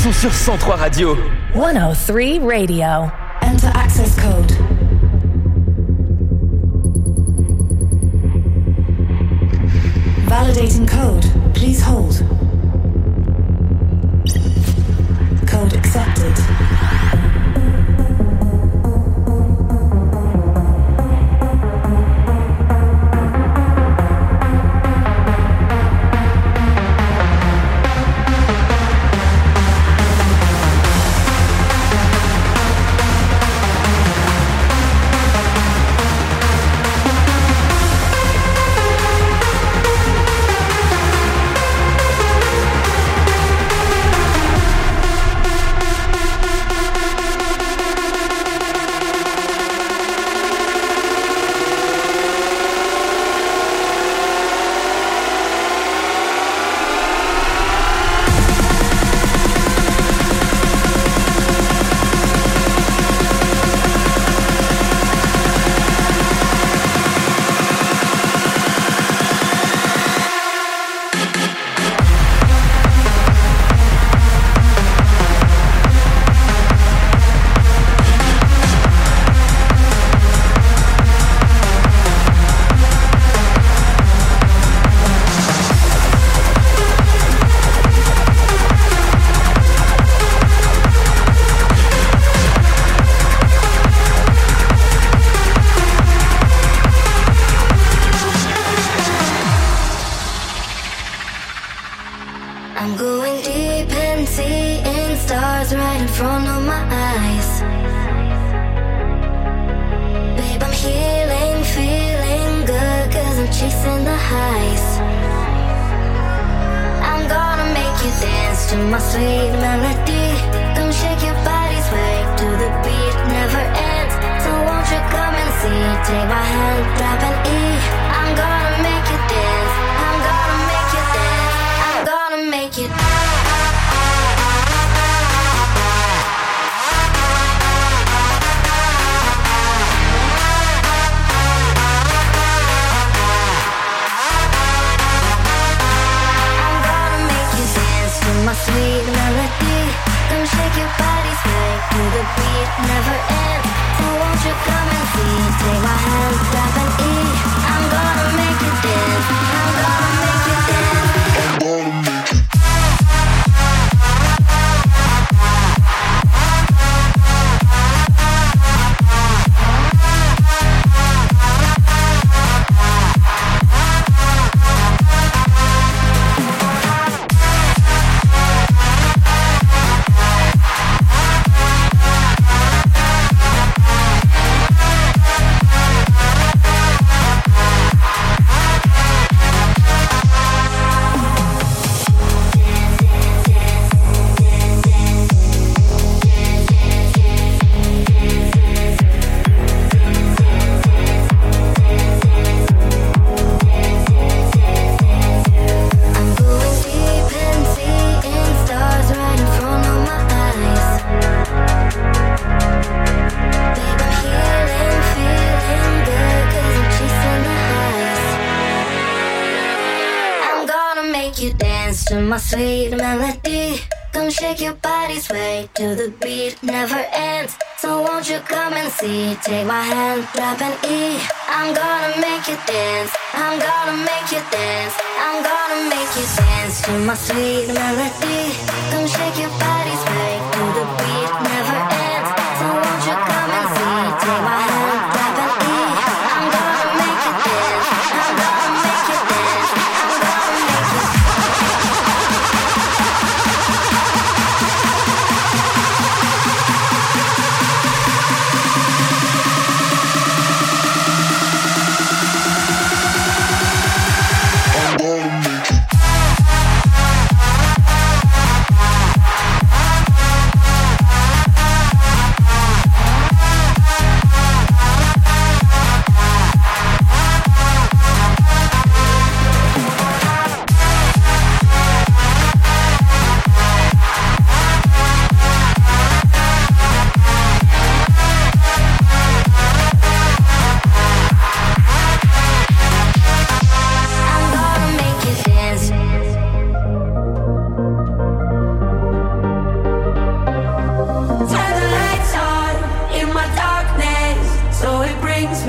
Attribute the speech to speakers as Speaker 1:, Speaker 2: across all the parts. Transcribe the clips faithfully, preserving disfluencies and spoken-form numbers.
Speaker 1: sont sur cent trois Radio.
Speaker 2: one oh three Radio.
Speaker 3: Enter access code. Validating code. Please hold. Code accepted.
Speaker 4: Sweet melody, come shake your body, sway to the beat, never ends. So won't you come and see? Take my hand, grab an E. I'm gonna make you dance. I'm gonna make you dance. I'm gonna make you dance to my sweet melody. Come shake your body, sway to the beat, never ends. So won't you come and see? Take my hand, grab an E. I'm gonna make you dance. I'm gonna make you dance. I'm gonna make you dance.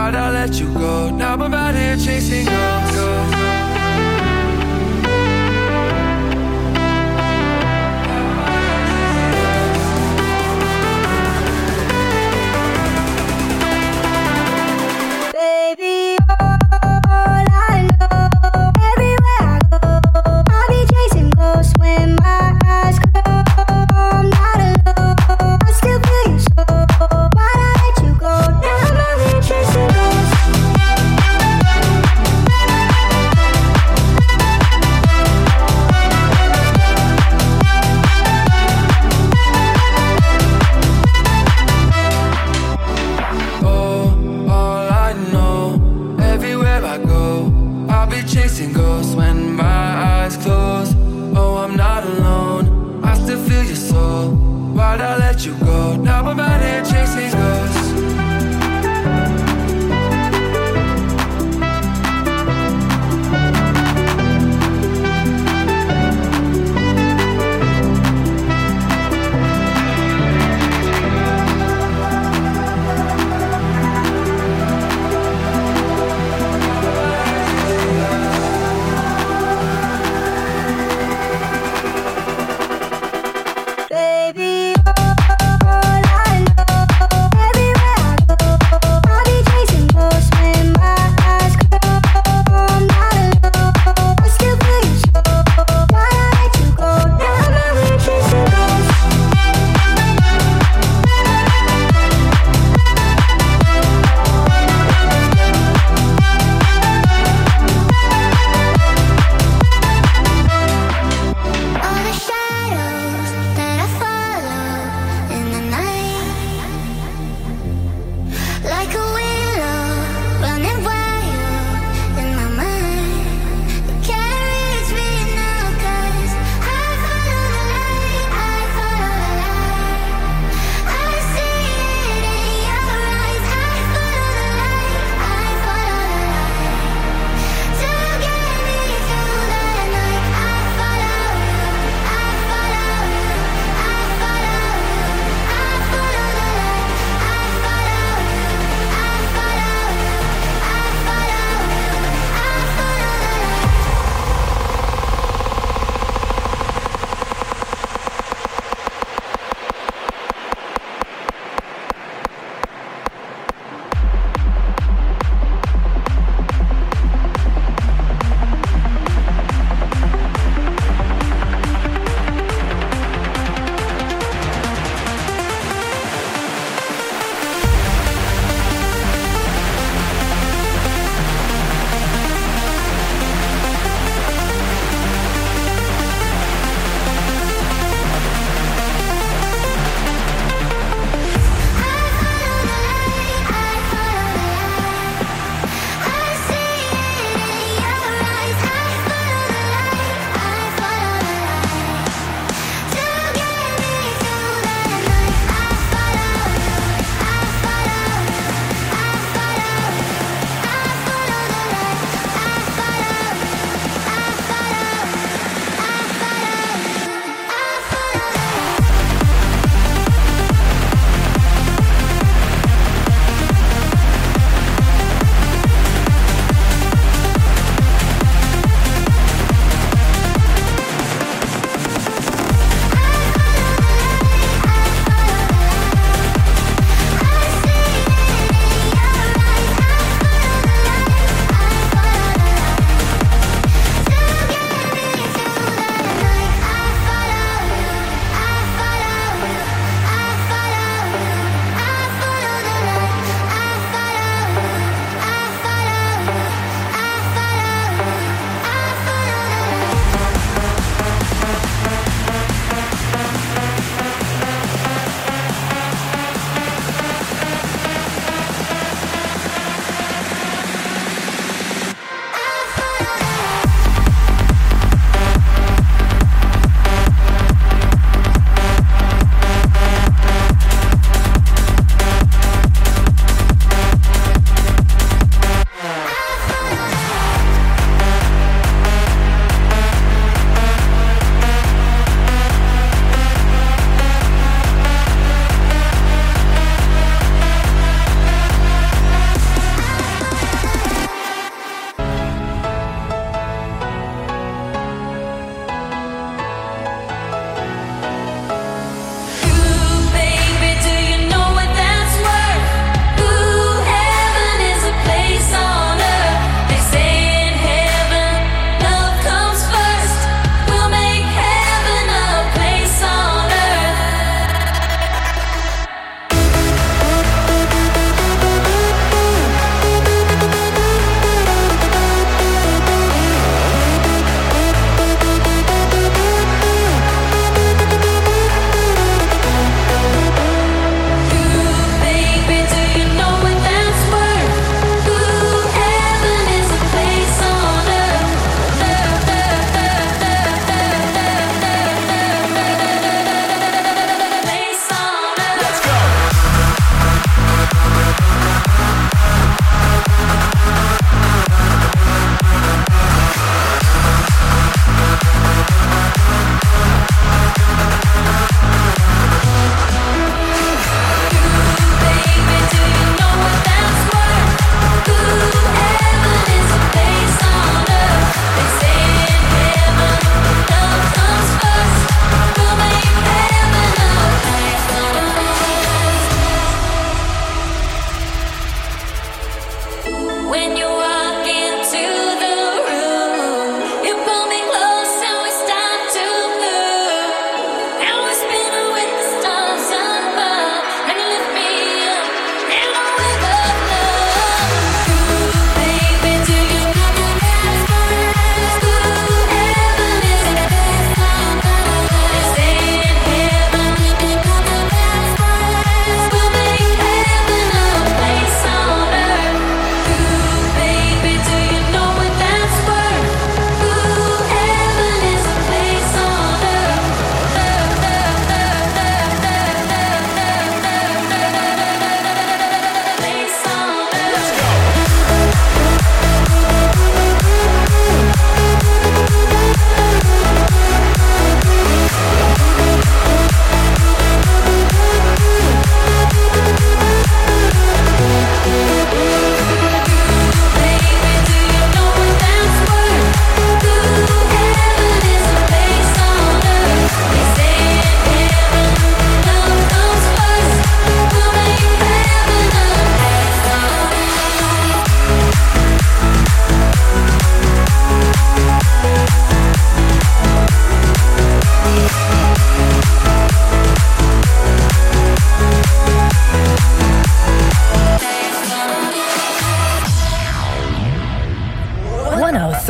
Speaker 5: Why'd I let you go? Now I'm out here chasing ghosts.
Speaker 6: Baby, all I know, everywhere I go, I'll be chasing ghosts when my eyes close. I'm not alone, I still feel you so. Why'd I let you go? Now I'm out here chasing ghosts.
Speaker 5: Oh, all I know, everywhere I go, I'll be chasing ghosts when my eyes close. Oh, I'm not alone, I still feel your soul. Why'd I let you go? Now I'm out here chasing ghosts.
Speaker 6: Baby,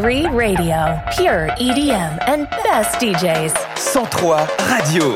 Speaker 2: three Radio. Pure E D M and best D Js.
Speaker 1: cent trois Radio.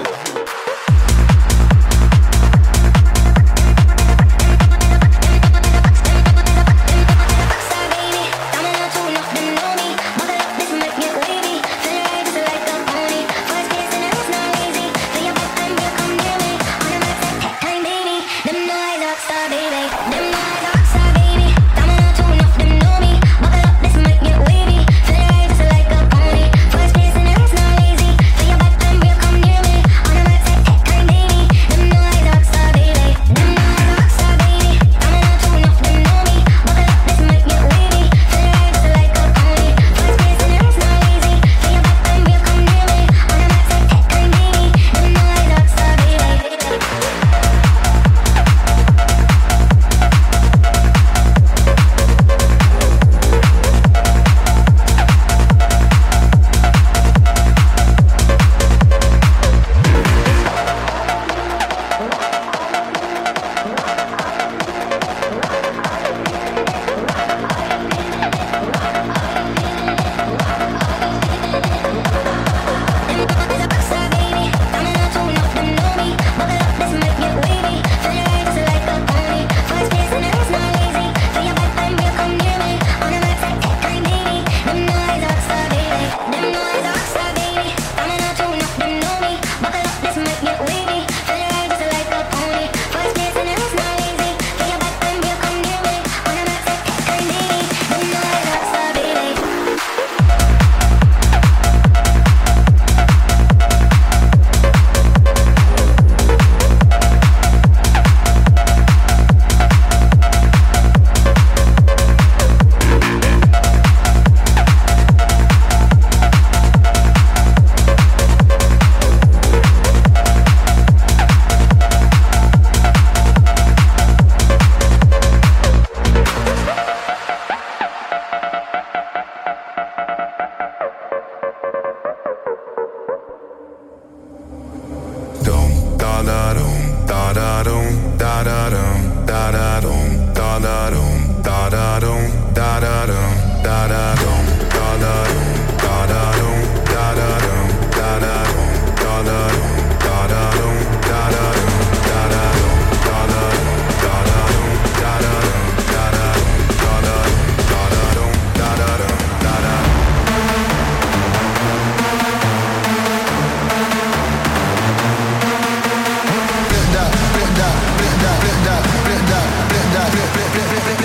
Speaker 7: Blend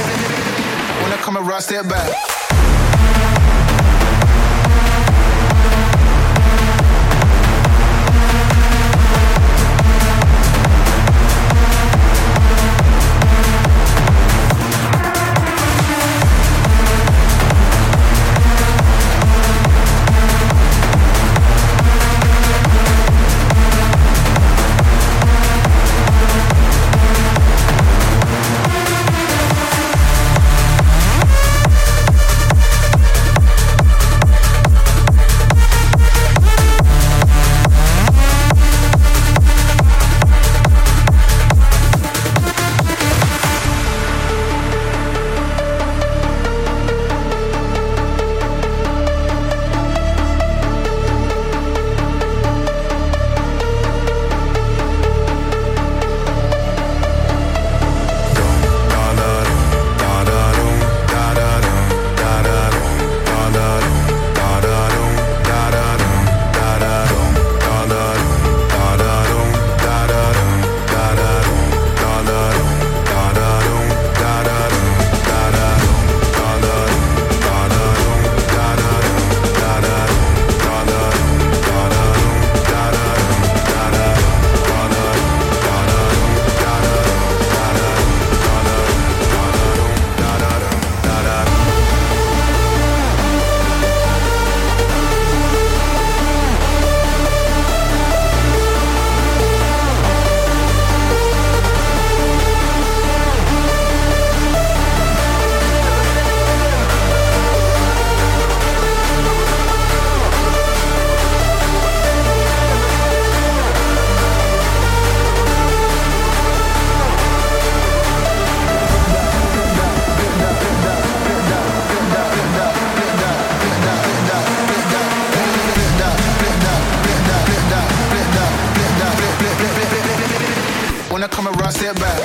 Speaker 7: when I come around, step back.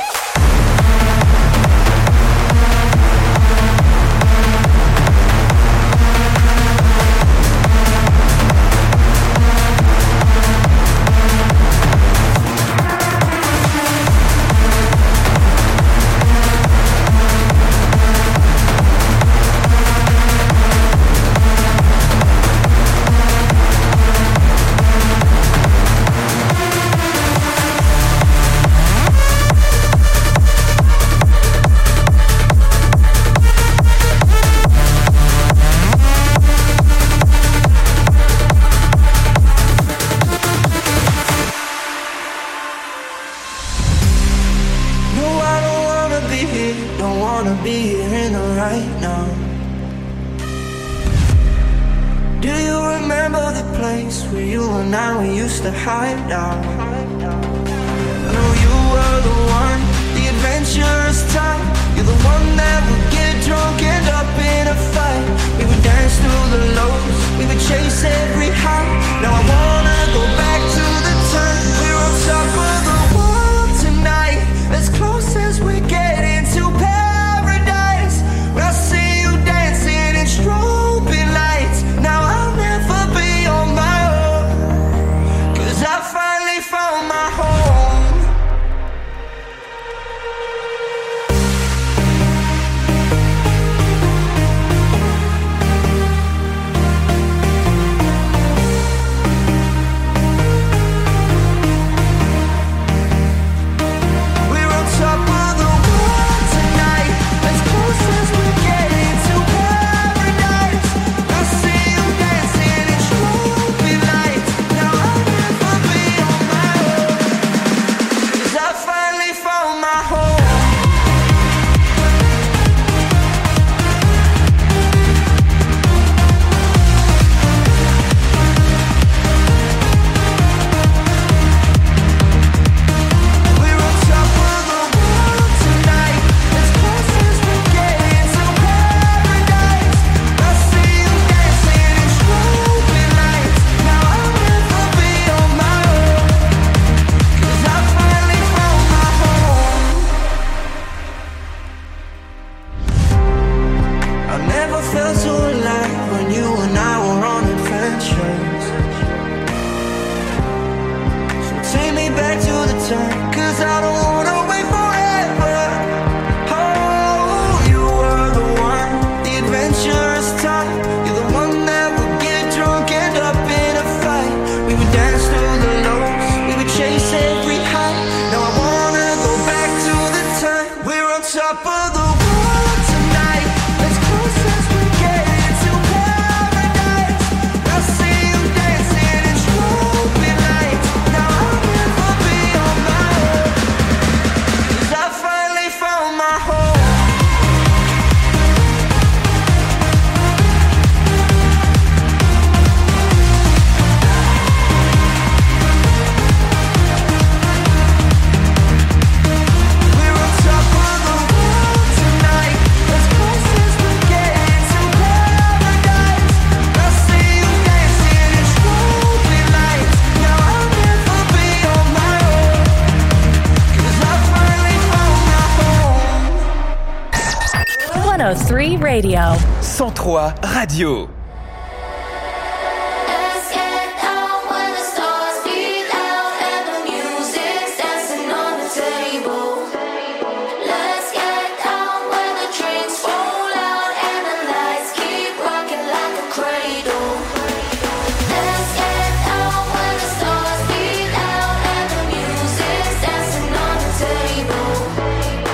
Speaker 2: one oh three Radio.
Speaker 1: cent trois Radio.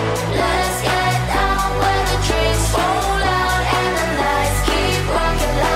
Speaker 4: Rock it like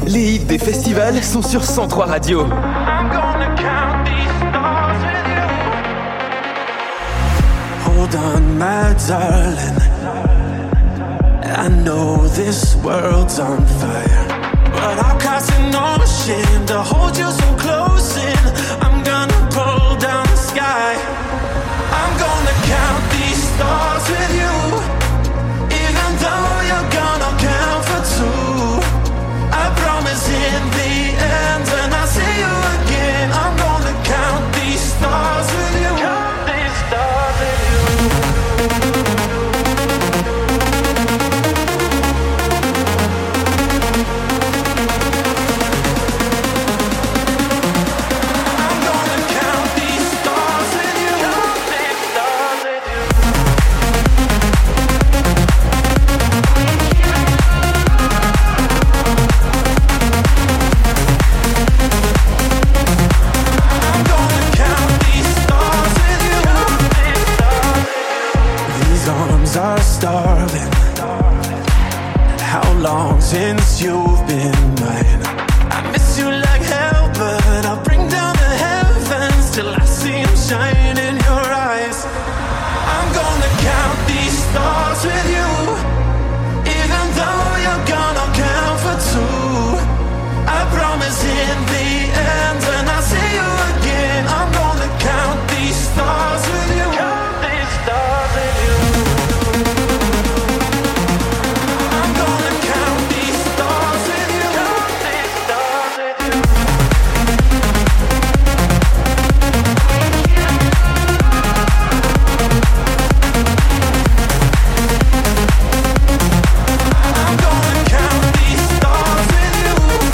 Speaker 1: Les hits des festivals sont sur cent trois Radio.
Speaker 7: I'm gonna count these stars with you.
Speaker 8: Hold on, my darling. I know this world's on fire, but I'll cast no shame to hold you so close in. I'm gonna pull down the sky. I'm gonna count these stars with you. Even though you're gonna count for two, I promise in the end when I see you again, I'm gonna count these stars with you.
Speaker 7: Count these stars with you.
Speaker 8: I'm gonna count these stars with you.
Speaker 7: Count these stars with you.
Speaker 8: I'm gonna count these stars with you. These arms are starving. How long since you've been mine? I miss you like hell, but I'll bring down the heavens till I see them shine in your eyes. I'm gonna count these stars with you. Even though you're gonna count for two, I promise in the end when I see you again, I'm gonna count these stars with you.
Speaker 7: Count these stars with you.
Speaker 8: I'm gonna count these stars with you.
Speaker 7: Count these stars with you.
Speaker 8: I'm gonna count these stars with you.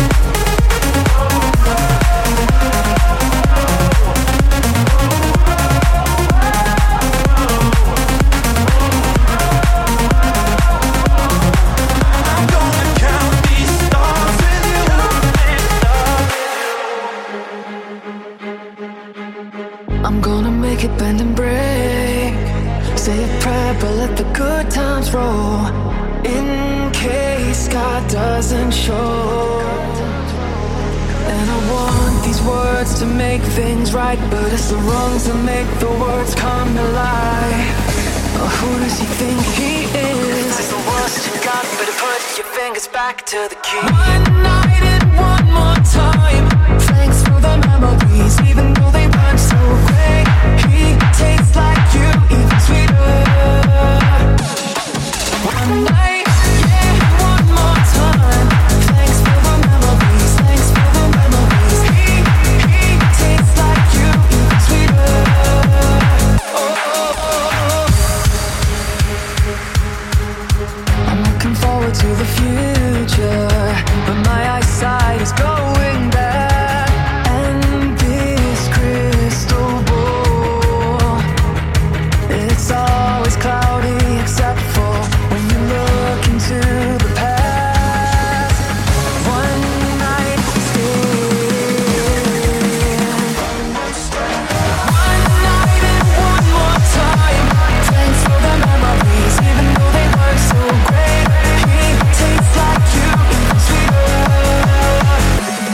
Speaker 8: I'm gonna count these stars with you.
Speaker 5: I'm gonna make it bend and break. Say a prayer, but let the good times roll. In case God doesn't show. And I want these words to make things right, but it's the wrongs that make the words come to life. Oh, who does he think he is? It's the worst you got, but put your fingers back to the key. One night and one more time. Thanks for the memories, even though they weren't so great. He tastes like you, even sweeter. One night, yeah, one more time. Thanks for the memories, thanks for the memories. He, he tastes like you, even sweeter. Oh, oh, oh, oh. I'm looking forward to the future, but my eyesight is going back. And this crystal ball, it's always cloudy except for when you look into the past. One night stand. One night and one more time. Thanks for the memories, even though they weren't so great. He tastes like you, even sweeter.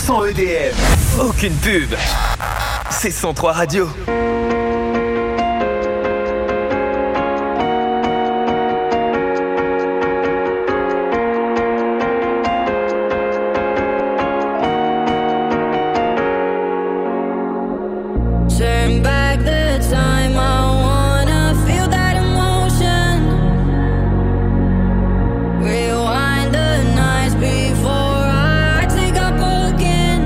Speaker 1: cent E D M. Aucune pub. C'est cent trois Radio.
Speaker 9: Turn back the time, I wanna feel that emotion. Rewind the nights before I take up again.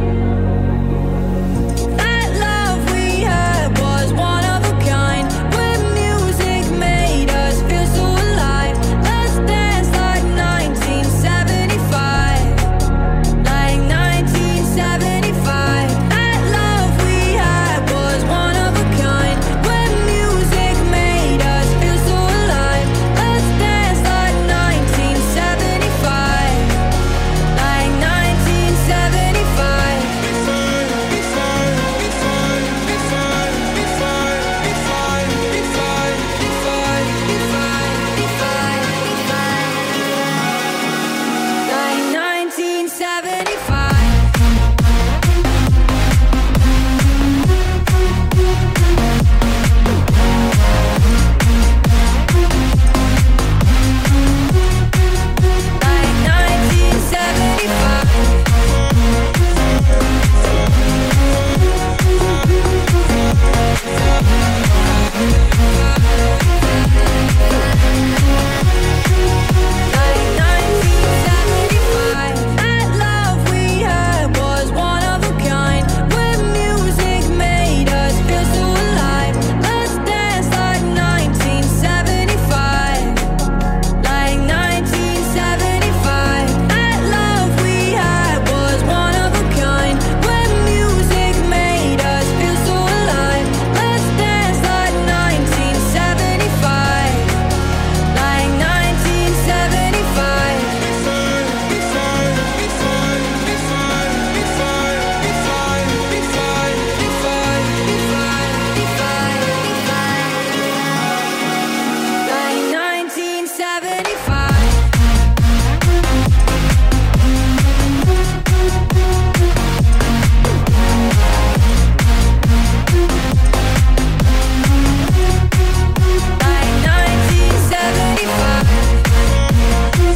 Speaker 9: That love we had was one of a kind. When music made us feel so alive. Let's dance like nineteen seventy-five. Like nineteen seventy-five. That love we had was one of a kind. When music made us feel so alive. Let's dance like nineteen seventy-five. Like nineteen seventy-five. Like nineteen seventy-five. Like nineteen seventy-five. Like nineteen seventy-five. That love we had was one of a kind. When music made us feel so alive. Let's dance like nineteen seventy-five. Like nineteen seventy-five. That love we had was one of a kind. When music made us feel so alive. Let's dance like nineteen seventy-five. Like nineteen seventy-five. Like nineteen seventy-five. Like nineteen seventy-five.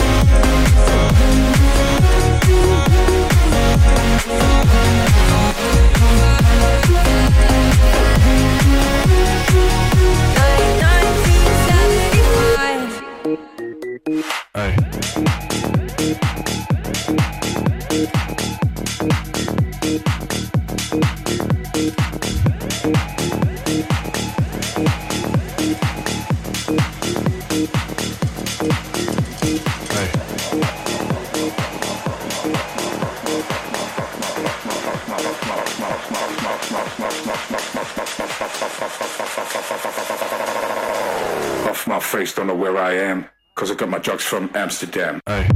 Speaker 9: Like nineteen seventy-five.
Speaker 10: Off my face, don't know where I am, cause I got my drugs from Amsterdam. Hey.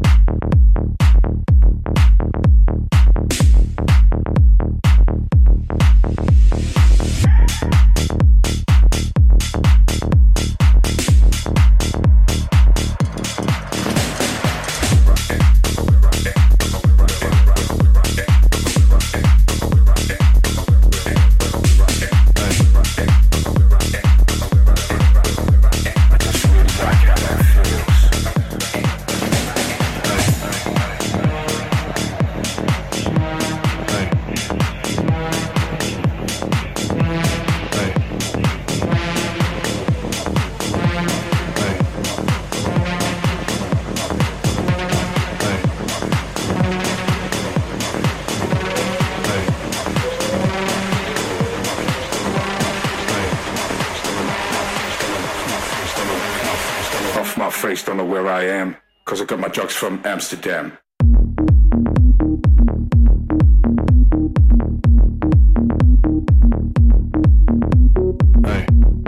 Speaker 10: Off my face, don't know where I am, cause I got my drugs from Amsterdam. Hey.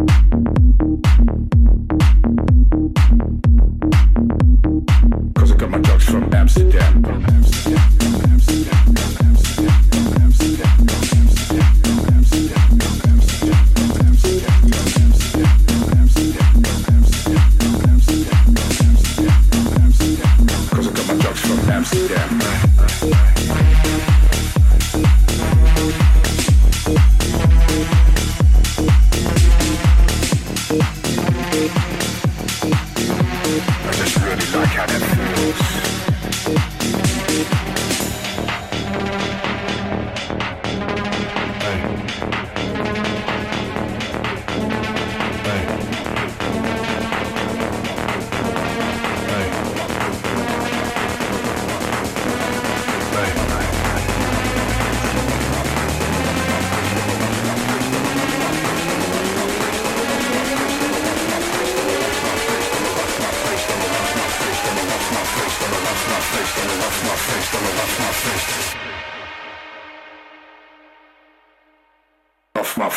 Speaker 10: Cause I got my drugs from Amsterdam. From Amsterdam, from Amsterdam, from Amsterdam, from Amsterdam, from Amsterdam, from Amsterdam, from Amsterdam, from Amsterdam, from Amsterdam, from Amsterdam, from Amsterdam, from Amsterdam, from Amsterdam, from Amsterdam. Cause I got my drugs from Amsterdam.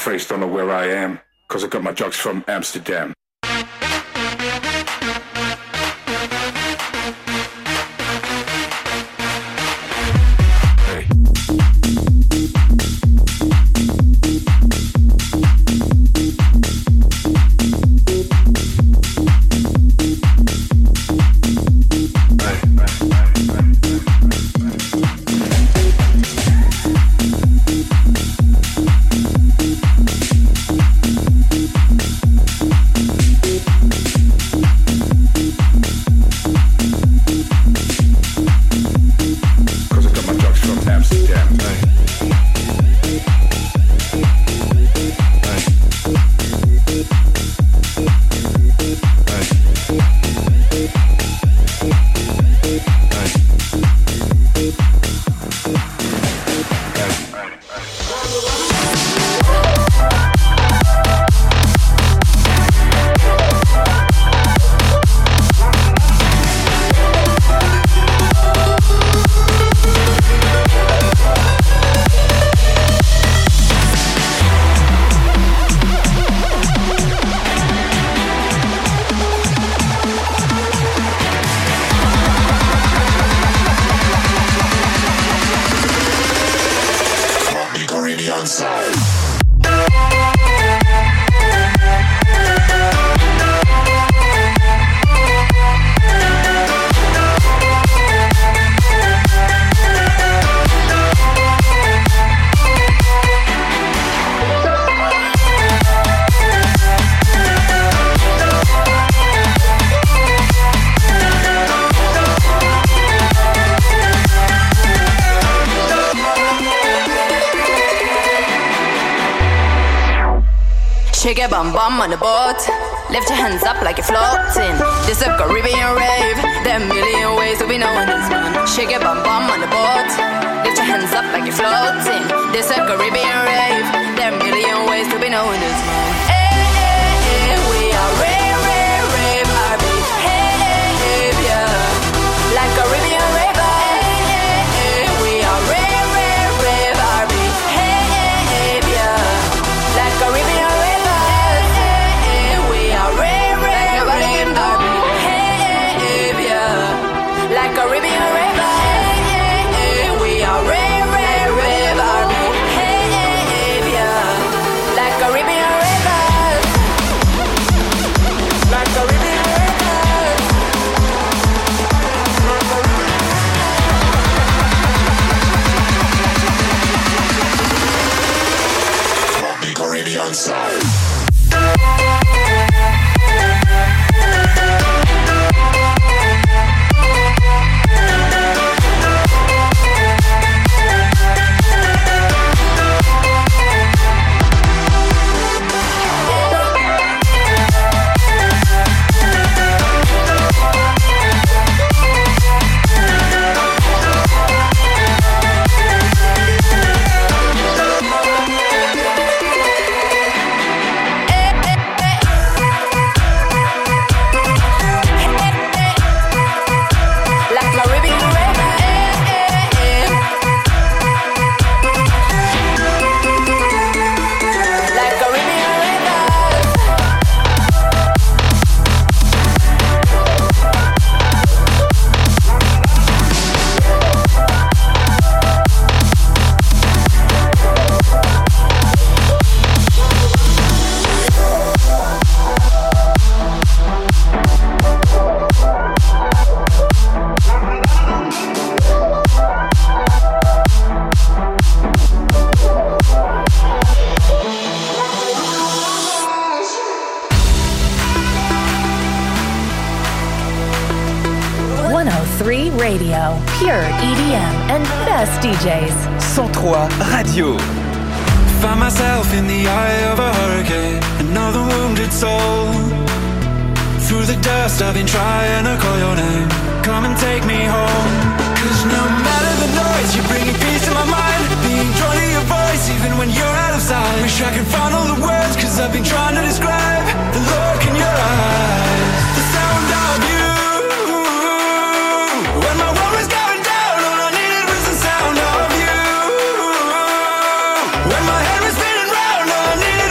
Speaker 10: face, don't know where I am, cause I got my drugs from Amsterdam.
Speaker 11: Shake your bum bum on the boat. Lift your hands up like you're floating. This a Caribbean rave. There are a million ways to be knowing this one. Shake your bum bum on the boat. Lift your hands up like you're floating. This a Caribbean rave. There are a million ways to be knowing this one. Hey, hey, hey, we are rave, rave, rave, R B. Hey, hey, hey, yeah. Like Caribbean rave. Hey, hey, hey, we are rave, rave, rave, R B. Hey, hey, hey, yeah. Like Caribbean rave. Caribbean rave, hey, hey, hey, we are rave, rave, rave, R B. Hey, hey, hey, yeah. Like Caribbean ravers, like Caribbean ravers.
Speaker 10: From the Caribbean side.
Speaker 2: Radio, pure E D M and best D Js.
Speaker 1: cent trois Radio.
Speaker 8: Find myself in the eye of a hurricane, another wounded soul. Through the dust I've been trying to call your name. Come and take me home. Cause no matter the noise, you're bringing peace to my mind. Being drawn to your voice even when you're out of sight. Wish I could find all the words, cause I've been trying to describe the look in your eyes, the sound of you. When my world was going down, all I needed was the sound of you. When my head was spinning round, all I needed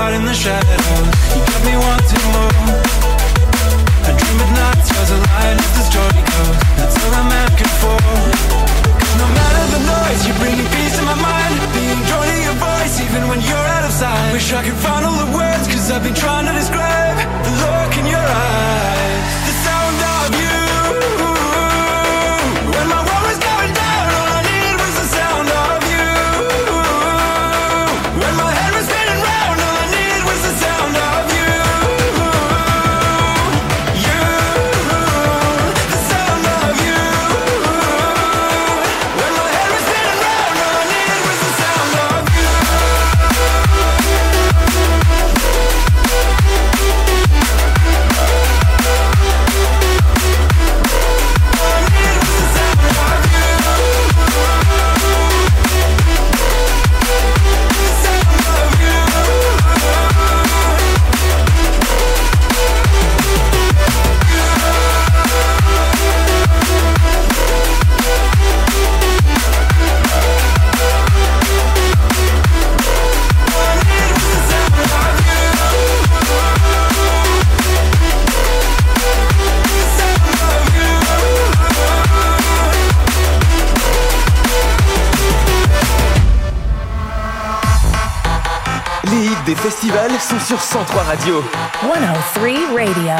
Speaker 8: right in the shadows. You got me wanting more. I dream at night, stars align as the story goes. That's all I'm asking for. Cause no matter the noise, you're bringing peace to my mind. Being drawn to your voice, even when you're out of sight. Wish I could find all the words, cause I've been trying to describe the look in your eyes, the sound of you. When my world was going down, all I needed was the sound of you. When my head was spinning round, all I needed was the sound of you. You, the sound of you. When my head was spinning round, all I needed was the sound of you.
Speaker 1: Les hits des festivals sont sur cent trois Radio.
Speaker 2: one oh three Radio.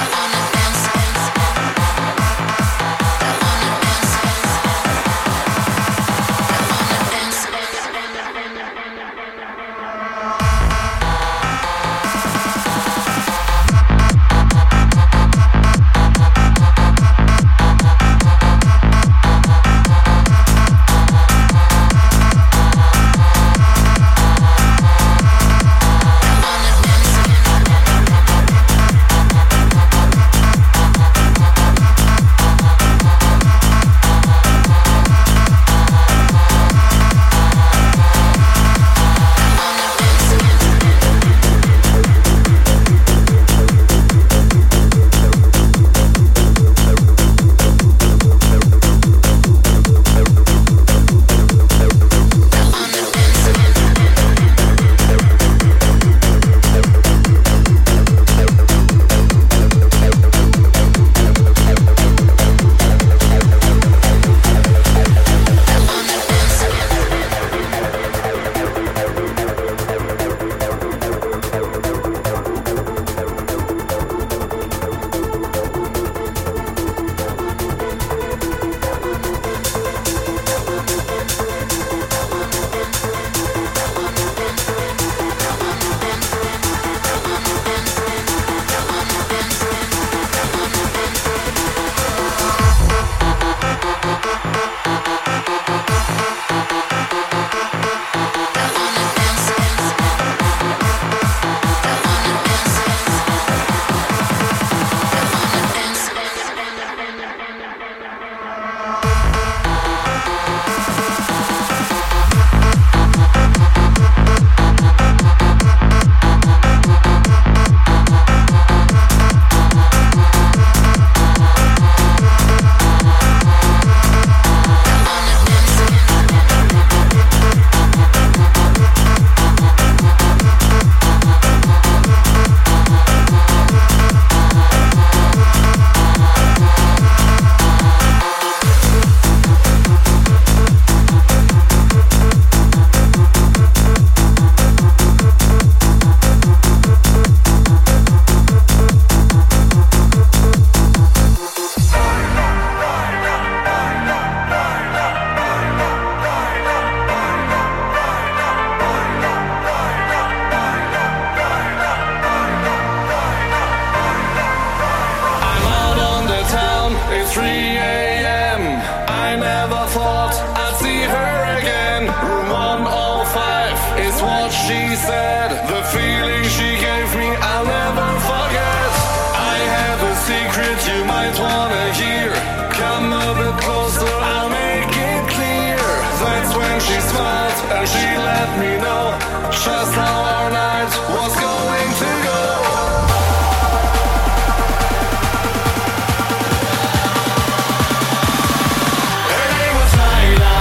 Speaker 12: Just how our night was going to go.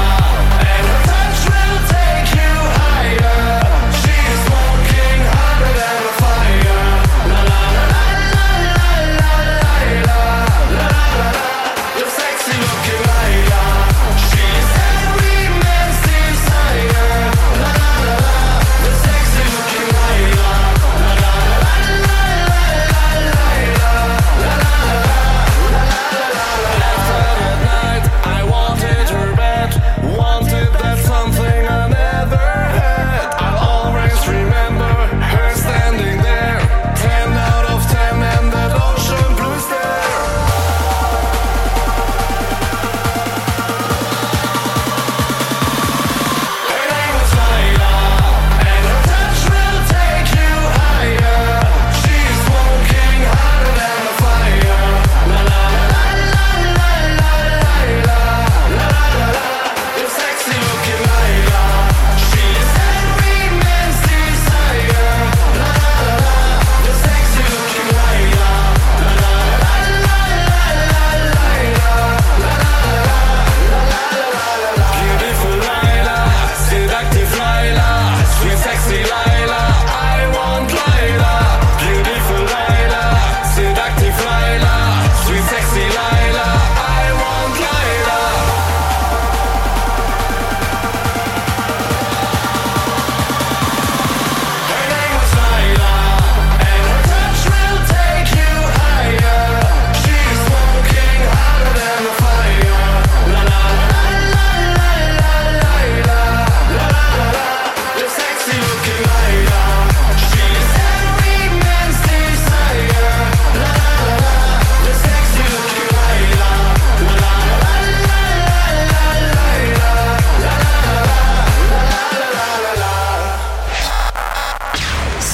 Speaker 12: Higher. She's walking harder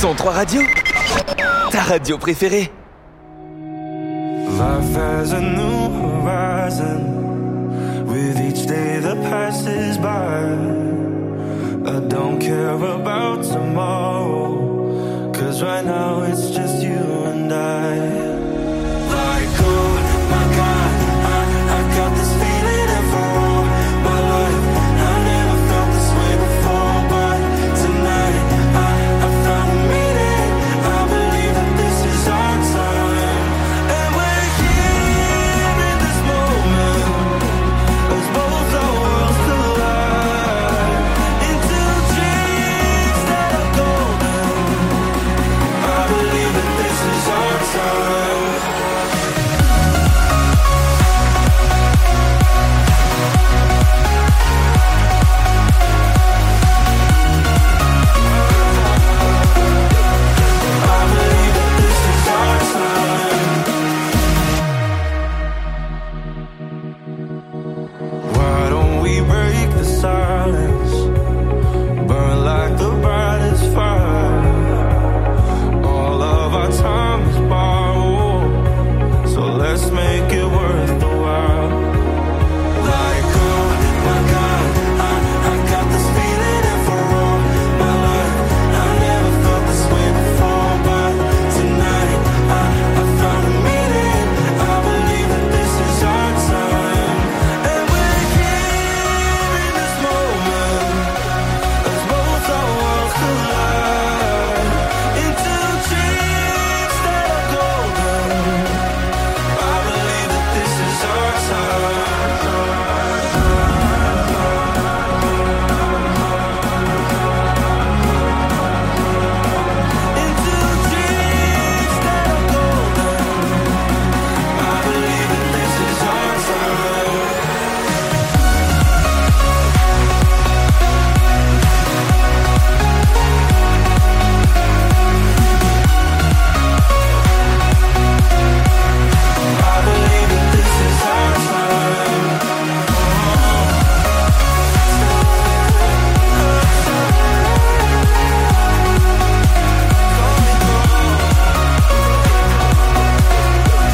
Speaker 1: cent trois Radio, ta radio préférée.
Speaker 8: Life has a new horizon with each day that passes by. I don't care about tomorrow, 'cause right now it's just you and I.